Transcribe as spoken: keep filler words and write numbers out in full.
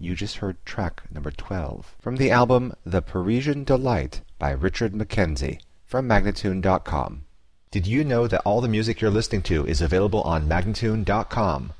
You just heard track number twelve from the album The Parisian Delight by Richard Mackenzie from Magnatune dot com. Did you know that all the music you're listening to is available on Magnatune dot com?